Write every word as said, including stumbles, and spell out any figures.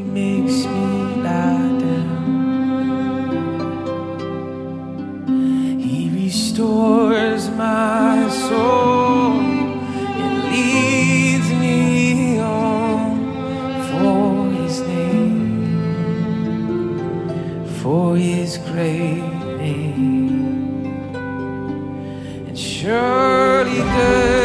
makes me lie down. He restores my soul and leads me on for his name, for his great name. And surely good